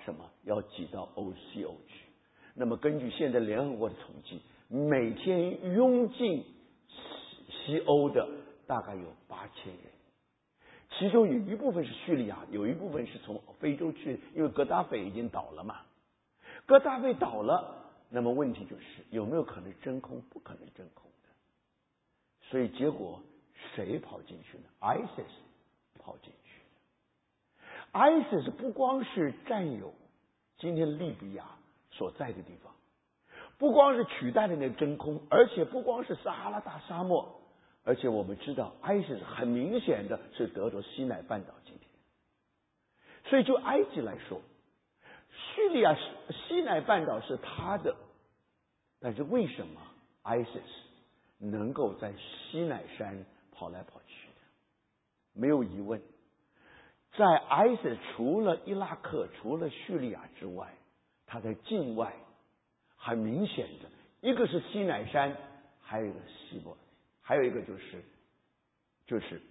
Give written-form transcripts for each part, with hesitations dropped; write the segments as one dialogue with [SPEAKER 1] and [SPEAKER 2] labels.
[SPEAKER 1] 什么？要挤到西欧去。那么根据现在联合国的统计，每天涌进西欧的大概有8000人，其中有一部分是叙利亚，有一部分是从非洲去，因为格达费已经倒了嘛。格达费倒了，那么问题就是有没有可能真空？不可能真空的。所以结果谁跑进去呢 ？ISIS 跑进去的。ISIS 不光是占有今天利比亚所在的地方，不光是取代了那个真空，而且不光是撒哈拉大沙漠，而且我们知道 ISIS 很明显的是得着西奈半岛今天。所以就埃及来说，叙利亚西奈半岛是他的，但是为什么 ISIS 能够在西奈山跑来跑去的？没有疑问，在 ISIS 除了伊拉克、除了叙利亚之外，他在境外很明显的，一个是西奈山，还有一个西伯，还有一个就是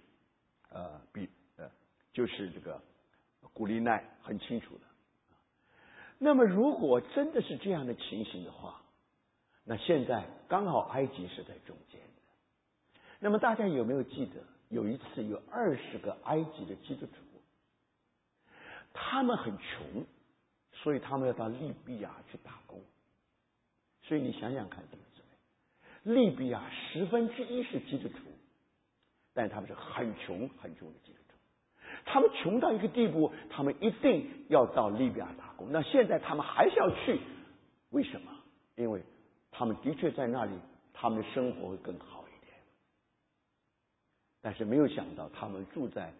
[SPEAKER 1] 这个古利奈，很清楚的。那么如果真的是这样的情形的话，那现在刚好埃及是在中间的。那么大家有没有记得有一次有20个埃及的基督徒，他们很穷，所以他们要到利比亚去打工。所以你想想看，弟兄姊妹，利比亚1/10是基督徒，但他们是很穷很穷的基督徒。他们穷到一个地步，他们一定要到利比亚打工。那现在他们还是要去，为什么？因为他们的确在那里，他们的生活会更好一点。但是没有想到，他们住在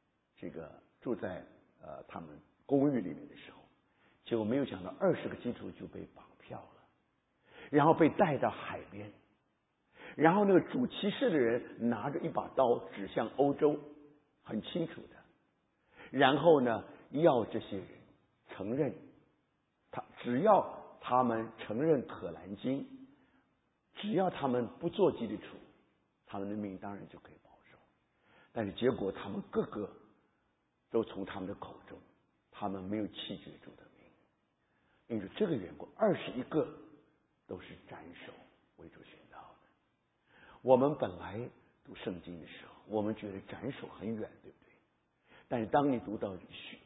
[SPEAKER 1] 他们公寓里面的时候，结果没有想到20个基督徒就被绑票了，然后被带到海边，然后那个主骑士的人拿着一把刀指向欧洲，很清楚的。然后呢，要这些人承认，只要他们承认可兰经，只要他们不做基督徒，他们的命当然就可以保守。但是结果他们个个都从他们的口中，他们没有弃绝主的命。因为这个缘故，21个都是斩首为主殉道的。我们本来读圣经的时候，我们觉得斩首很远，对不对？但是当你读到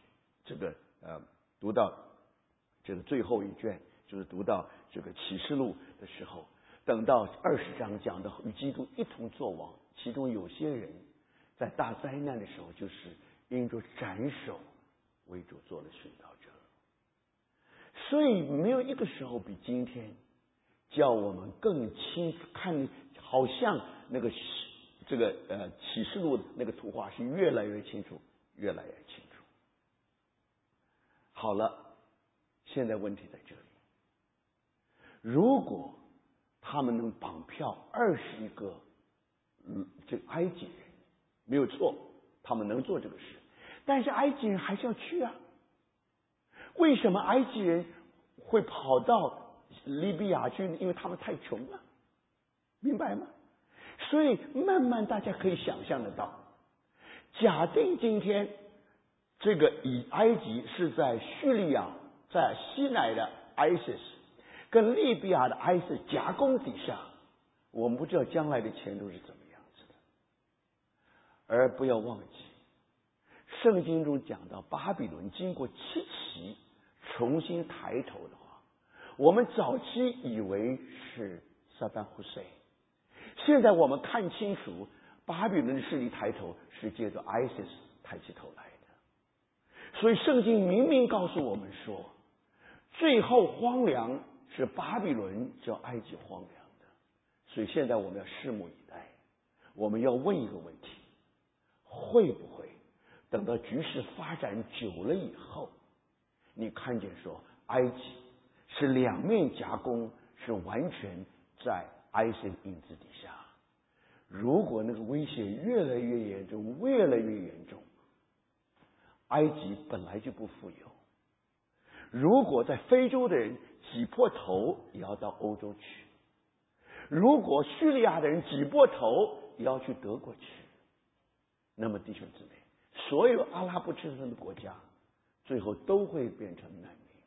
[SPEAKER 1] 这个最后一卷，就是读到这个启示录的时候，等到20章讲的与基督一同作王，其中有些人在大灾难的时候，就是因着斩首为主做了殉道者。所以没有一个时候比今天叫我们更清楚看，好像那个启示录那个图画是越来越清楚，越来越清楚。好了，现在问题在这里，如果他们能绑票21个这个埃及人，没有错，他们能做这个事，但是埃及人还是要去啊。为什么埃及人会跑到利比亚去呢？因为他们太穷了，明白吗？所以慢慢大家可以想象得到，假定今天这个以埃及是在叙利亚，在西奈的 ISIS 跟利比亚的 ISIS 夹攻底下，我们不知道将来的前途是怎么样子的。而不要忘记，圣经中讲到巴比伦经过7期重新抬头的话，我们早期以为是萨达姆胡塞，现在我们看清楚，巴比伦的势力抬头是借着 ISIS 抬起头来的。所以圣经明明告诉我们说，最后荒凉是巴比伦叫埃及荒凉的。所以现在我们要拭目以待，我们要问一个问题，会不会等到局势发展久了以后，你看见说埃及是两面夹攻，是完全在 ISIS 影子底下。如果那个威胁越来越严重，越来越严重，埃及本来就不富有，如果在非洲的人挤破头也要到欧洲去，如果叙利亚的人挤破头也要去德国去，那么弟兄姊妹，所有阿拉伯之城的国家最后都会变成难民。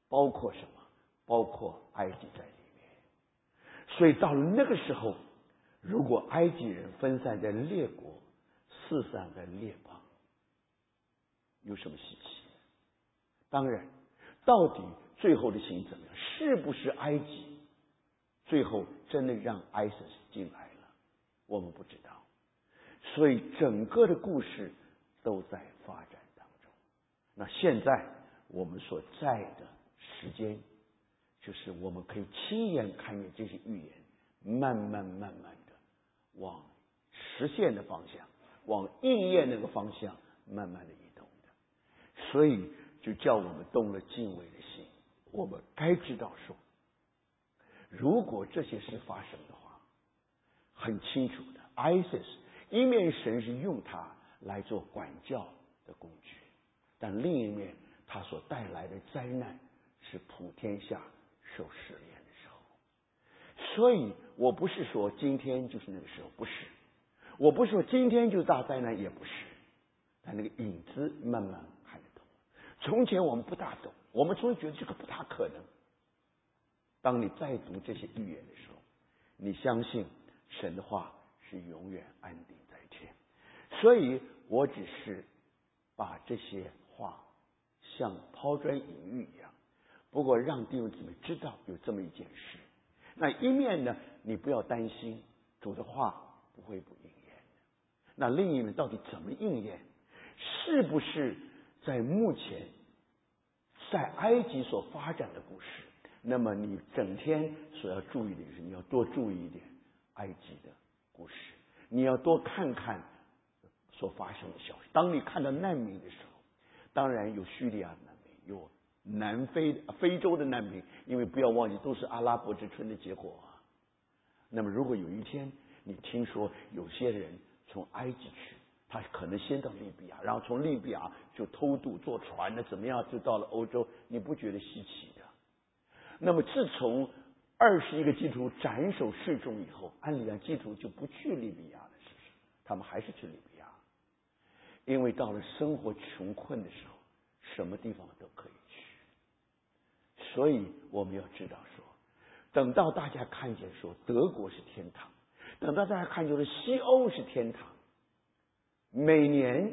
[SPEAKER 1] 包括什么？包括埃及在里面。所以到了那个时候，如果埃及人分散在列国，四散在列邦，有什么稀奇？当然，到底最后的情形怎么样？是不是埃及最后真的让 ISIS 进来了？我们不知道。所以整个的故事都在发展当中。那现在我们所在的时间，就是我们可以亲眼看见这些预言慢慢的往实现的方向，往应验那个方向慢慢的移动的。所以就叫我们动了敬畏的心。我们该知道说，如果这些事发生的话，很清楚的 ISIS 一面神是用它来做管教的工具，但另一面它所带来的灾难是普天下受试炼的时候。所以我不是说今天就是那个时候，不是。我不是说今天就是大灾难，也不是。但那个影子慢慢看得懂。从前我们不大懂，我们总觉得这个不大可能。当你再读这些预言的时候，你相信神的话是永远安定在天。所以我只是把这些话像抛砖引玉一样，不过让弟兄姊妹知道有这么一件事。那一面呢，你不要担心主的话不会不应验的。那另一面到底怎么应验？是不是在目前在埃及所发展的故事？那么你整天所要注意的就是你要多注意一点埃及的故事，你要多看看所发生的消息。当你看到难民的时候，当然有叙利亚的难民，有南非洲的难民，因为不要忘记都是阿拉伯之春的结果啊。那么如果有一天你听说有些人从埃及去，他可能先到利比亚，然后从利比亚就偷渡坐船的怎么样就到了欧洲，你不觉得稀奇的？那么自从21个基督徒斩首示众以后，按理讲基督徒就不去利比亚了，是不是？他们还是去利比亚，因为到了生活穷困的时候，什么地方都可以去。所以我们要知道说，等到大家看见说德国是天堂，等到大家看见了西欧是天堂，每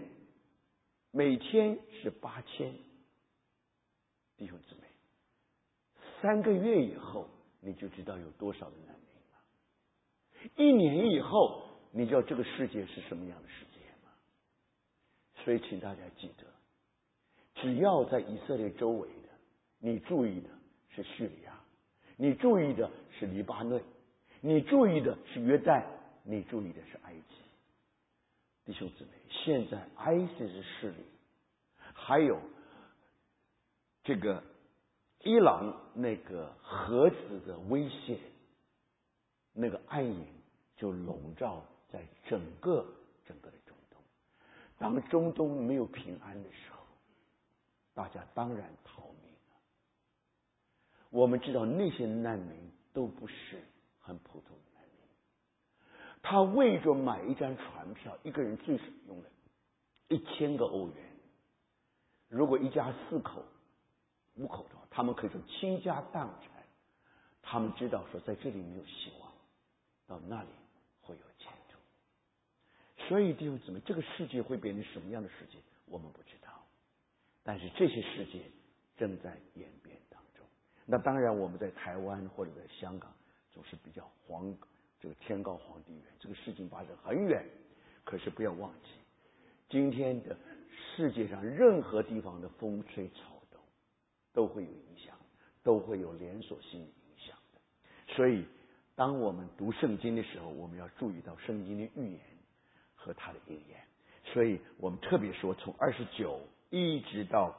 [SPEAKER 1] 天是8000，弟兄姊妹，3个月以后你就知道有多少的难民了。1年以后，你知道这个世界是什么样的世界吗？所以请大家记得，只要在以色列周围的，你注意的是叙利亚，你注意的是黎巴嫩，你注意的是约旦，你注意的是埃及。弟兄姊妹，现在 ISIS 势力，还有这个伊朗那个核子的威胁，那个暗影就笼罩在整个的中东。当中东没有平安的时候，大家当然逃命了。我们知道那些难民都不是很普通的难民，他为着买一张船票，一个人最少用了1000个欧元。如果一家4口、5口的话，他们可以说倾家荡产。他们知道说在这里没有希望，到那里会有前途。所以弟兄姊妹，这个世界会变成什么样的世界，我们不知道。但是这些世界正在演变当中。那当然，我们在台湾或者在香港总是比较这个天高皇帝远，这个事情发生很远。可是不要忘记，今天的世界上任何地方的风吹草动都会有影响，都会有连锁性的影响的。所以当我们读圣经的时候，我们要注意到圣经的预言和它的应验。所以我们特别说，从29一直到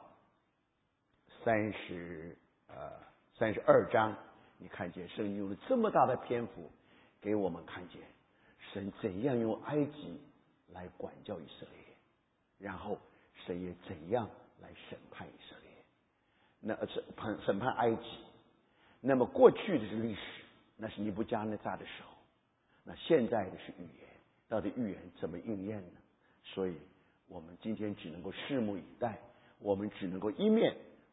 [SPEAKER 1] 32章，你看见圣经用了这么大的篇幅给我们看见神怎样用埃及来管教以色列，然后神也怎样来审判以色列，那审判埃及。那么过去的是历史，那是尼布加内撒的时候，那现在的是预言，到底预言怎么应验呢？所以我们今天只能够拭目以待，我们只能够一面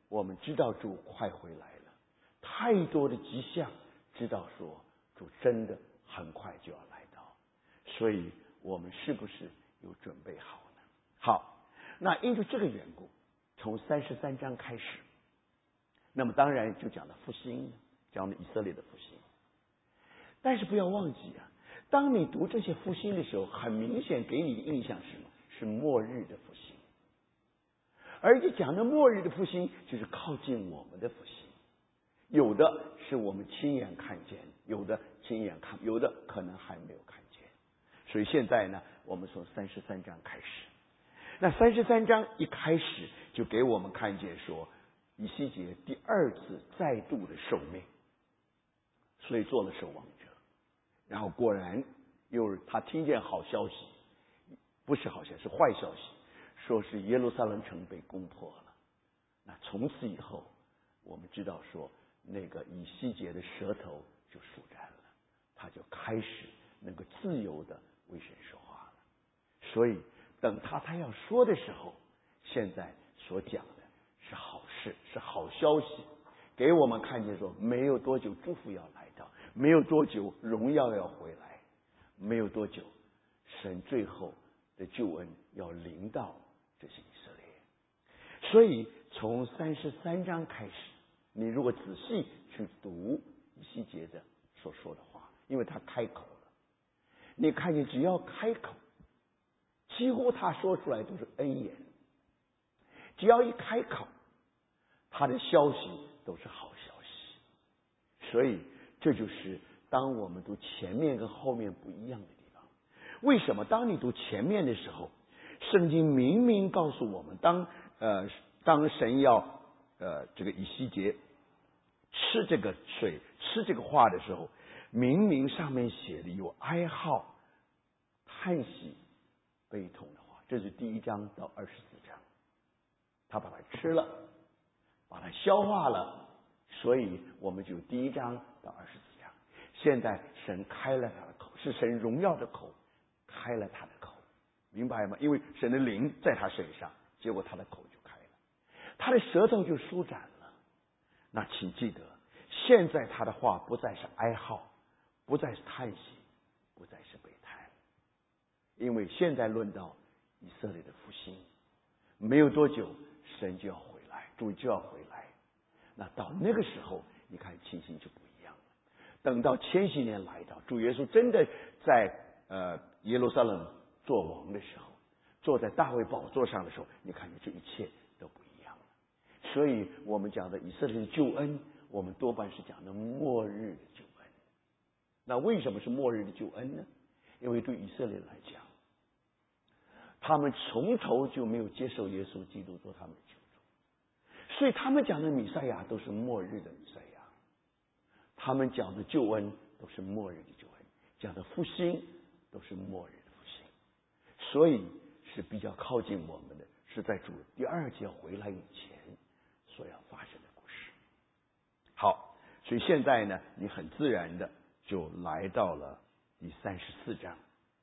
[SPEAKER 1] 我们知道主快回来了，太多的迹象知道说主真的很快就要来到，所以我们是不是有准备好呢？好，那因为这个缘故，从33章开始，那么当然就讲了复兴，讲了以色列的复兴。但是不要忘记啊，当你读这些复兴的时候，很明显给你的印象是什么？是末日的复兴。而且讲的末日的复兴，就是靠近我们的复兴。有的是我们亲眼看见，有的亲眼看，有的可能还没有看见。所以现在呢，我们从33章开始。那33章一开始就给我们看见说，以西结第二次再度的受命，所以做了守望者。然后果然又他听见好消息，不是好消息，是坏消息，说是耶路撒冷城被攻破了。那从此以后，我们知道说，那个以西结的舌头就舒展了，他就开始能够自由的为神说话了。所以等他要说的时候，现在所讲的是好事，是好消息，给我们看见说，没有多久祝福要来到，没有多久荣耀要回来，没有多久神最后的救恩要临到这些以色列。所以从33章开始，你如果仔细去读以西结的所说的话，因为他开口了，你看见只要开口，几乎他说出来都是恩言，只要一开口，他的消息都是好消息。所以这就是当我们读前面跟后面不一样的地方。为什么当你读前面的时候，圣经明明告诉我们，当神要这个以西结吃这个水吃这个话的时候，明明上面写的有哀号、叹息、悲痛的话。这是第1章到24章，他把它吃了，把它消化了，所以我们就第1章到24章。现在神开了他的口，是神荣耀的口开了他的口，明白吗？因为神的灵在他身上，结果他的口就开了，他的舌头就舒展了。那请记得，现在他的话不再是哀号，不再是叹息，不再是悲叹，因为现在论到以色列的复兴，没有多久神就要回来，主就要回来。那到那个时候，你看情形就不一样了。等到千禧年来到，主耶稣真的在耶路撒冷做王的时候，坐在大卫宝座上的时候，你看见这一切都不一样了。所以我们讲的以色列的救恩，我们多半是讲的末日的救恩。那为什么是末日的救恩呢？因为对以色列来讲，他们从头就没有接受耶稣基督做他们的救主，所以他们讲的弥赛亚都是末日的弥赛亚，他们讲的救恩都是末日的救恩，讲的复兴都是末日的复兴。所以是比较靠近我们的，是在主第2节回来以前所要发生的故事。好，所以现在呢，你很自然的就来到了第34章。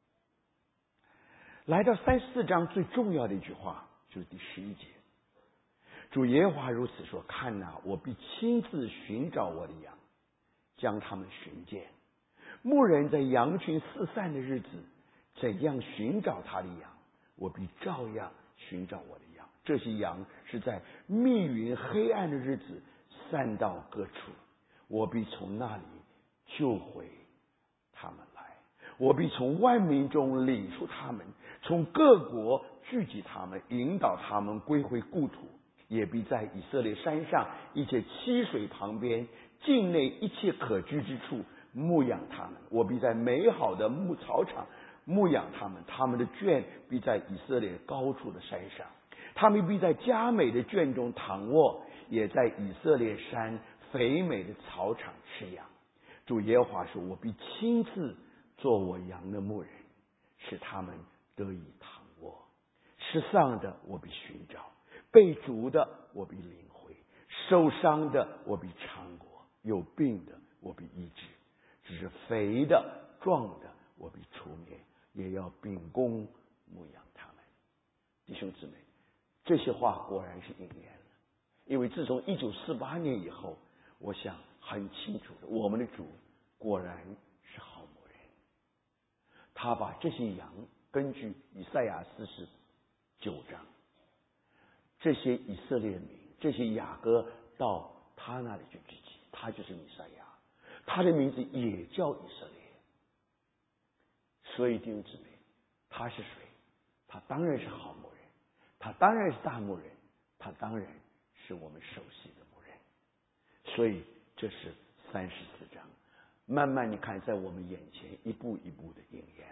[SPEAKER 1] 来到34章最重要的一句话就是第11节，主耶和华如此说：看哪，我必亲自寻找我的羊，将他们寻见。牧人在羊群四散的日子，怎样寻找他的羊，我必照样寻找我的羊。这些羊是在密云黑暗的日子散到各处，我必从那里救回他们来。我必从万民中领出他们，从各国聚集他们，引导他们归回故土。也必在以色列山上一切溪水旁边，境内一切可居之处牧养他们。我必在美好的牧草场牧养他们，他们的圈必在以色列高处的山上，他们必在佳美的圈中躺卧，也在以色列山肥美的草场吃羊。主耶和华说：我必亲自做我羊的牧人，使他们得以躺卧。失丧的我必寻找，被逐的我必领回，受伤的我必尝过，有病的我必医治，只是肥的壮的我必除灭，也要秉公牧养他们。弟兄姊妹，这些话果然是应验了。 因为自从1948年以后，我想很清楚的，我们的主果然是好牧人。他把这些羊根据以赛亚49章，这些以色列民，这些雅各到他那里去聚集，他就是弥赛亚，他的名字也叫以色列。所以弟兄姊妹，他是谁？他当然是好牧人，他当然是大牧人，他当然是我们熟悉的牧人。所以这是34章，慢慢你看在我们眼前一步一步的应验。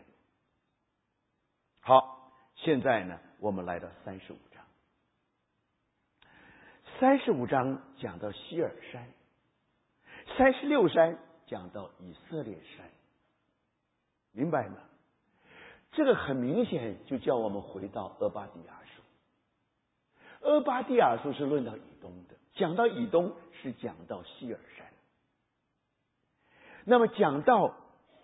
[SPEAKER 1] 好，现在呢我们来到35章。35章讲到西尔山，36山讲到以色列山，明白吗？这个很明显就叫我们回到俄巴底亚书。俄巴底亚书是论到以东的，讲到以东是讲到西尔山。那么讲到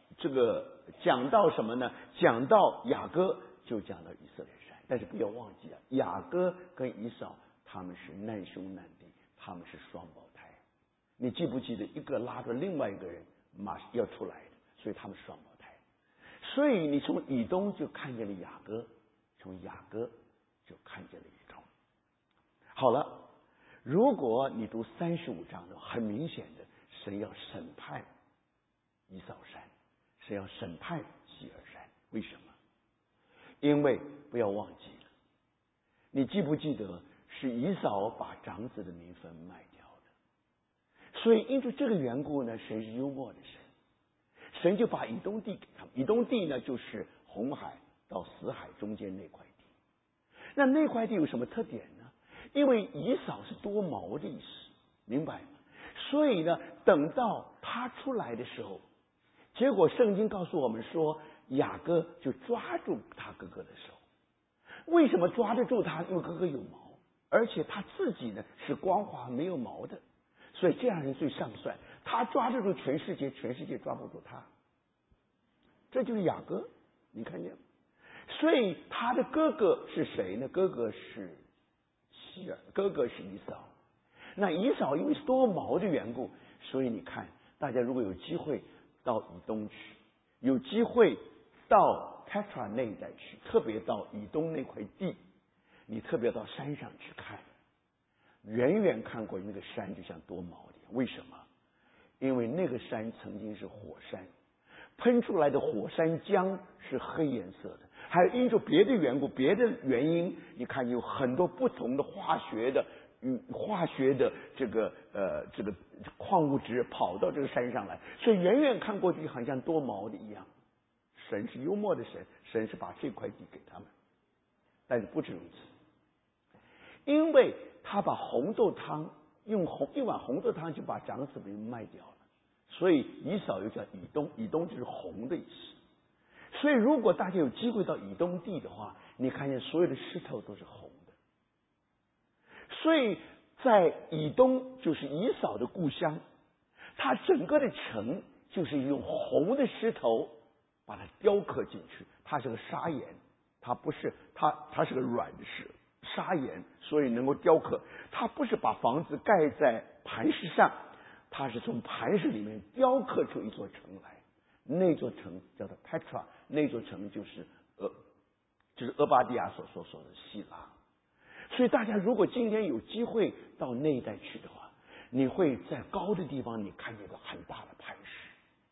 [SPEAKER 1] 什么呢？讲到雅各就讲到以色列山，但是不要忘记啊，雅各跟以扫他们是难兄难弟，他们是双胞胎。你记不记得一个拉着另外一个人马上要出来的，所以他们是双胞胎。所以你从以东就看见了雅各，从雅各就看见了以东。好了，如果你读35章的话，很明显的，神要审判以扫山，神要审判西尔山。为什么？因为不要忘记了，你记不记得是以扫把长子的名分卖掉的？所以因着这个缘故呢，神是幽默的神。神就把以东地给他们，以东地呢就是红海到死海中间那块地。那块地有什么特点呢？因为以扫是多毛的意思，明白吗？所以呢，等到他出来的时候，结果圣经告诉我们说，雅各就抓住他哥哥的手。为什么抓得住他？因为哥哥有毛，而且他自己呢是光滑没有毛的，所以这样人最上算。他抓得住全世界，全世界抓不住他。这就是雅各，你看见吗？所以他的哥哥是谁呢？哥哥是希尔，哥哥是以扫。那以扫因为是多毛的缘故，所以你看，大家如果有机会到以东去，有机会到 Petra 那一带去，特别到以东那块地，你特别到山上去看，远远看过那个山就像多毛的。为什么？因为那个山曾经是火山，喷出来的火山浆是黑颜色的，还有因着别的缘故、别的原因，你看有很多不同的化学的这个矿物质跑到这个山上来，所以远远看过去好像多毛的一样。神是幽默的神，神是把这块地给他们，但是不止如此，因为他把红豆汤用一碗红豆汤就把长子名卖掉了，所以以扫又叫以东，以东就是红的意思。所以如果大家有机会到以东地的话，你看见所有的石头都是红的。所以在以东就是以扫的故乡，它整个的城就是用红的石头把它雕刻进去。它是个砂岩，它不是它是个软的砂岩，所以能够雕刻。它不是把房子盖在磐石上，它是从磐石里面雕刻出一座城来。那座城叫做 Petra， 那座城就是俄巴底亚所说的希拉。所以大家如果今天有机会到那一带去的话，你会在高的地方你看见一个很大的磐石。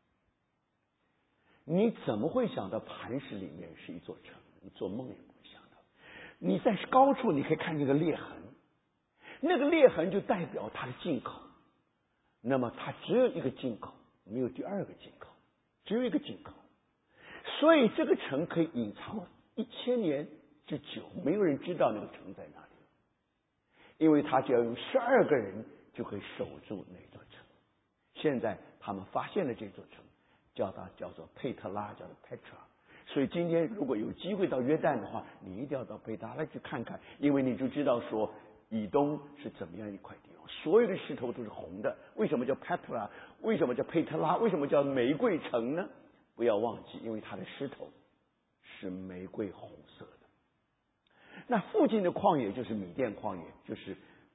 [SPEAKER 1] 你怎么会想到磐石里面是一座城？你做梦也不会想到。你在高处你可以看见一个裂痕，那个裂痕就代表它的进口。那么它只有一个进口，没有第二个进口，只有一个进口。所以这个城可以隐藏1000年之久，没有人知道那个城在哪里，因为他只要用12个人就可以守住那座城。现在他们发现了这座城，叫做佩特拉，叫做 Petra。所以今天如果有机会到约旦的话，你一定要到佩特拉去看看，因为你就知道说以东是怎么样一块地方，所有的石头都是红的。为什么叫 Petra？ 为什么叫佩特拉？为什么叫玫瑰城呢？不要忘记，因为它的石头是玫瑰红色的。那附近的旷野就是米甸旷野，就是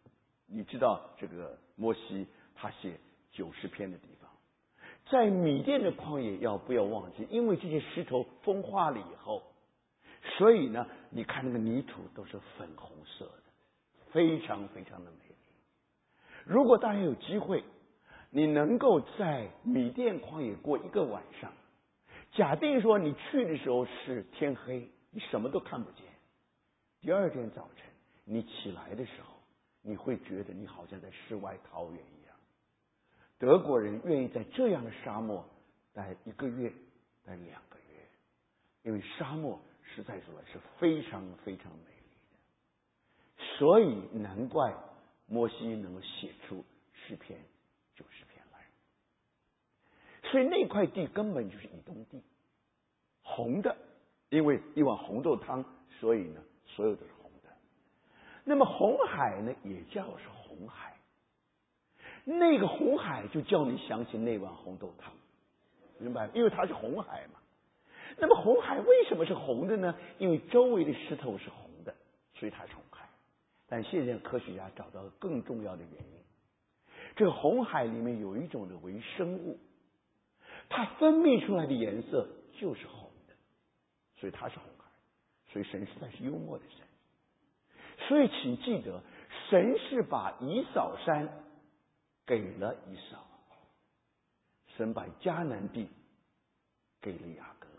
[SPEAKER 1] 你知道这个摩西他写90篇的地方，在米甸的旷野不要忘记，因为这些石头风化了以后，所以呢，你看那个泥土都是粉红色的，非常非常的美丽。如果大家有机会，你能够在米甸旷野过1个晚上，假定说你去的时候是天黑，你什么都看不见，第2天早晨你起来的时候，你会觉得你好像在世外桃源一样。德国人愿意在这样的沙漠待1个月，待2个月，因为沙漠实在说来是非常非常美丽的，所以难怪摩西能够写出诗篇90篇来。所以那块地根本就是以东地，红的，因为一碗红豆汤，所以呢，所有都是红的。那么红海呢，也叫是红海。那个红海就叫你想起那碗红豆汤，明白？因为它是红海嘛。那么红海为什么是红的呢？因为周围的石头是红的，所以它是红海。但现在科学家找到了更重要的原因，这个红海里面有一种的微生物，它分泌出来的颜色就是红的，所以它是红海。所以神实在是幽默的神。所以请记得，神是把以扫山给了以扫，神把迦南地给了雅各。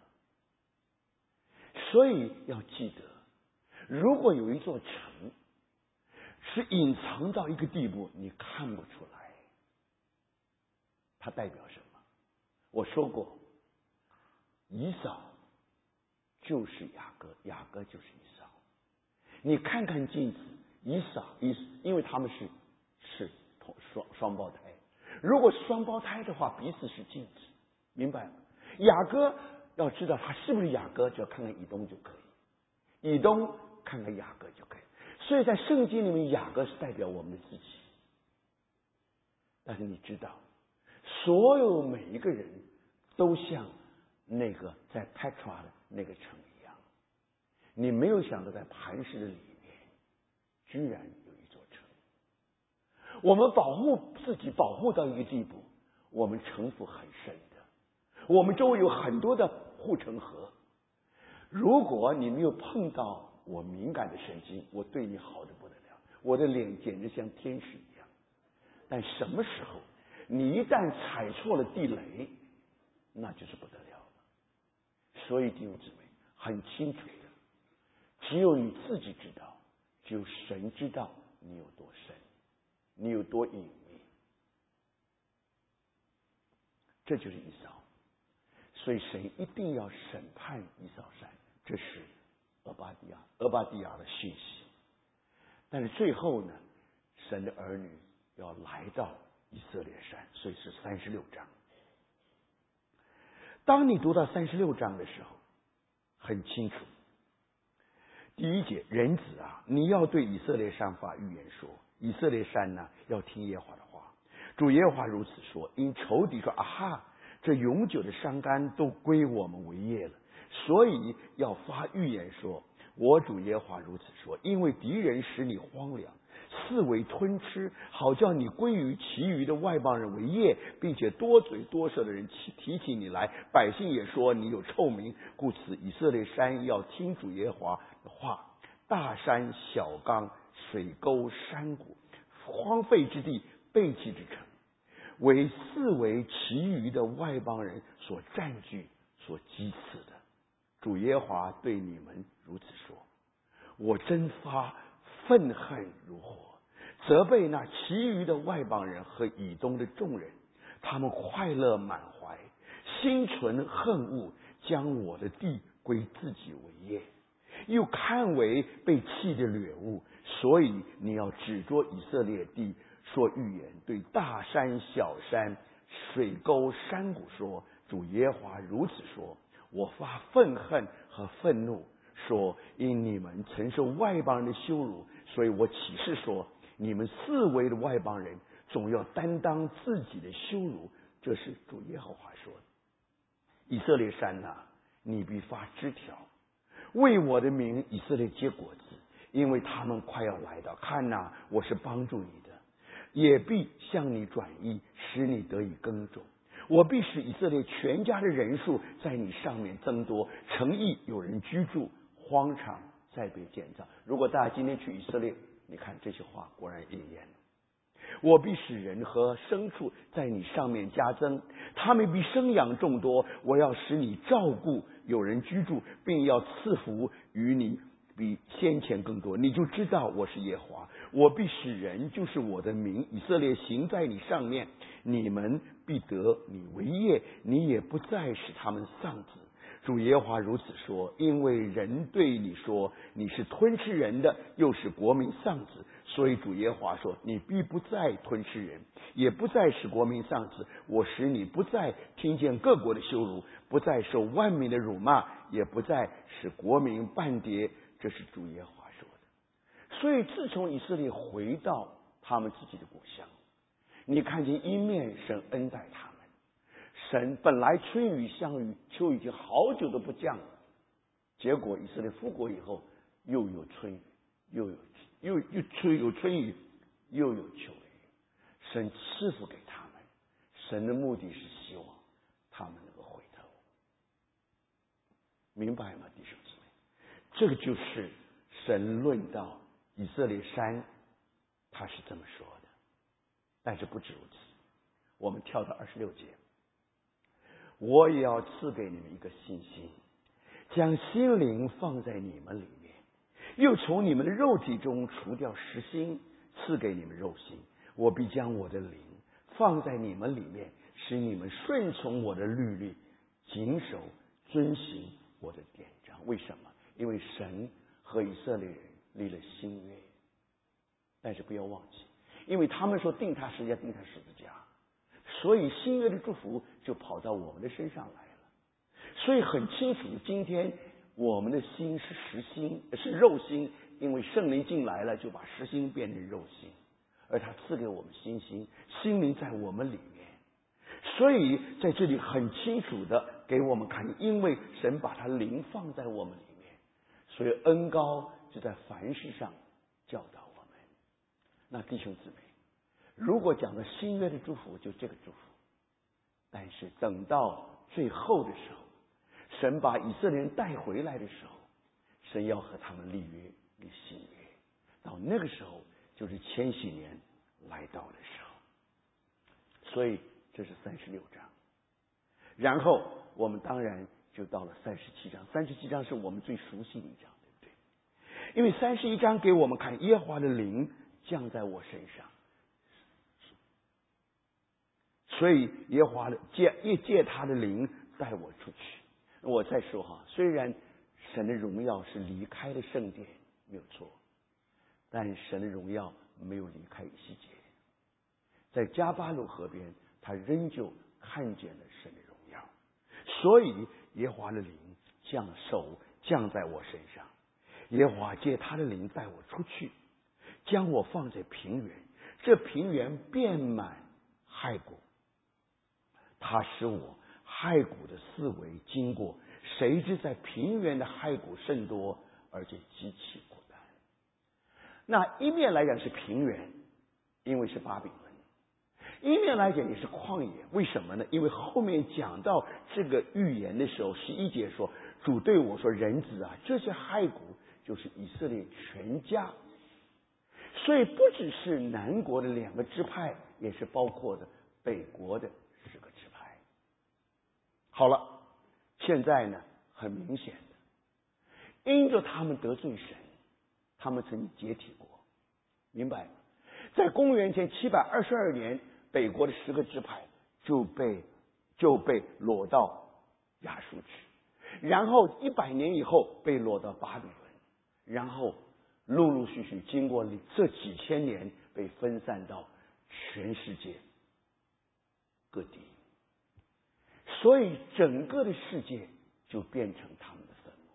[SPEAKER 1] 所以要记得，如果有一座城是隐藏到一个地步你看不出来，它代表什么？我说过，以扫就是雅各，雅各就是以扫。你看看镜子，以扫因为他们是双胞胎，如果双胞胎的话，彼此是镜子，明白吗？雅各要知道他是不是雅各，就要看看以东就可以，以东看看雅各就可以。所以在圣经里面，雅各是代表我们的自己。但是你知道，所有每一个人都像那个在 Petra 的那个城一样，你没有想到在磐石的里面居然有一座城。我们保护自己保护到一个地步，我们城府很深的，我们周围有很多的护城河。如果你没有碰到我敏感的神经，我对你好的不得了，我的脸简直像天使一样。但什么时候你一旦踩错了地雷，那就是不得了了。所以弟兄姊妹很清楚的，只有你自己知道，只有神知道你有多深，你有多隐秘。这就是以扫。所以神一定要审判以扫山，这是俄巴底亚的讯息。但是最后呢，神的儿女要来到以色列山，所以是36章。当你读到36章的时候，很清楚。第1节，人子啊，你要对以色列山发预言说，以色列山呢，要听耶和华的话。主耶和华如此说，因仇敌说啊哈，这永久的伤肝都归我们为业了，所以要发预言说，我主耶和华如此说，因为敌人使你荒凉，四围吞吃，好叫你归于其余的外邦人为业，并且多嘴多舌的人提起你来，百姓也说你有臭名，故此以色列山要听主耶和华的话，大山小冈水沟山谷荒废之地废弃之城，为四围其余的外邦人所占据所讥刺的。主耶和华对你们如此说，我真发愤恨如火，责备那其余的外邦人和以东的众人，他们快乐满怀，心存恨恶，将我的地归自己为业，又看为被弃的掠物，所以你要指着以色列地说预言，对大山小山水沟山谷说，主耶和华如此说，我发愤恨和愤怒，说因你们承受外邦人的羞辱，所以我起誓说，你们四围的外邦人总要担当自己的羞辱。这是主耶和华说的。以色列山啊，你必发枝条，为我的名以色列结果子，因为他们快要来到。看哪，我是帮助你的， 也必向你转移，使你得以耕种。我必使以色列全家的人数在你上面增多，城邑有人居住，荒场再被建造。如果大家今天去以色列，你看这些话果然应验了。我必使人和牲畜在你上面加增，他们必生养众多。我要使你照顾有人居住，并要赐福于你，比先前更多。你就知道我是耶和华。我必使人，就是我的名以色列，行在你上面，你们必得你为业，你也不再使他们丧子。主耶和华如此说，因为人对你说你是吞吃人的，又使国民丧子，所以主耶和华说，你必不再吞吃人，也不再使国民丧子。我使你不再听见各国的羞辱，不再受万民的辱骂，也不再使国民半跌。这是主耶和华说的。所以自从以色列回到他们自己的故乡，你看见一面神恩待他们，神本来春雨像雨，秋雨已经好久都不降了，结果以色列复国以后，又有春雨，又有春雨，又有秋雨，神赐福给他们。神的目的是希望他们能够回头，明白吗，弟兄姊妹？这个就是神论到以色列山，他是这么说的。但是不止如此，我们跳到26节，我也要赐给你们一个信心，将心灵放在你们里面，又从你们的肉体中除掉实心，赐给你们肉心。我必将我的灵放在你们里面，使你们顺从我的律例，谨守遵行我的典章。为什么？因为神和以色列人立了新约。但是不要忘记，因为他们说定他十字架，定他十字架，所以新约的祝福就跑到我们的身上来了。所以很清楚，今天我们的心是实心，是肉心，因为圣灵进来了，就把实心变成肉心，而他赐给我们新心，心灵在我们里面。所以在这里很清楚的给我们看，因为神把他灵放在我们里面，所以恩膏就在凡事上教导我们。那弟兄姊妹，如果讲到新约的祝福，就这个祝福。但是等到最后的时候，神把以色列人带回来的时候，神要和他们立约，立新约。到那个时候，就是千禧年来到的时候。所以这是36章。然后我们当然就到了37章。37章是我们最熟悉的一章，对不对？因为31章给我们看耶和华的灵降在我身上，所以耶和华借他的灵带我出去。我再说哈，虽然神的荣耀是离开了圣殿，没有错，但神的荣耀没有离开以西结，在加巴鲁河边，他仍旧看见了神的荣耀。所以耶和华的灵降在我身上，耶和华借他的灵带我出去，将我放在平原，这平原遍满骸骨，他使我骸骨的四围经过，谁知在平原的骸骨甚多，而且极其孤单。那一面来讲是平原，因为是巴比伦；一面来讲也是旷野。为什么呢？因为后面讲到这个预言的时候，11节说，主对我说，人子啊，这些骸骨就是以色列全家。所以不只是南国的2个支派，也是包括的北国的10个支派。好了，现在呢，很明显的，因着他们得罪神，他们曾解体过，明白吗？在公元前722年，北国的10个支派就被掳到亚述去，然后100年以后被掳到巴比伦，然后陆陆续续经过这几千年，被分散到全世界各地。所以整个的世界就变成他们的坟墓。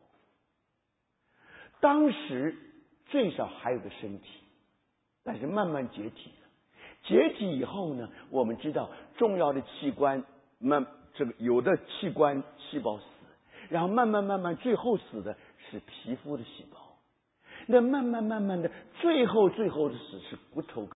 [SPEAKER 1] 当时最少还有个身体，但是慢慢解体了。解体以后呢，我们知道重要的器官，有的器官细胞死，然后慢慢最后死的是皮肤的细胞。那慢慢的，最后的死是骨头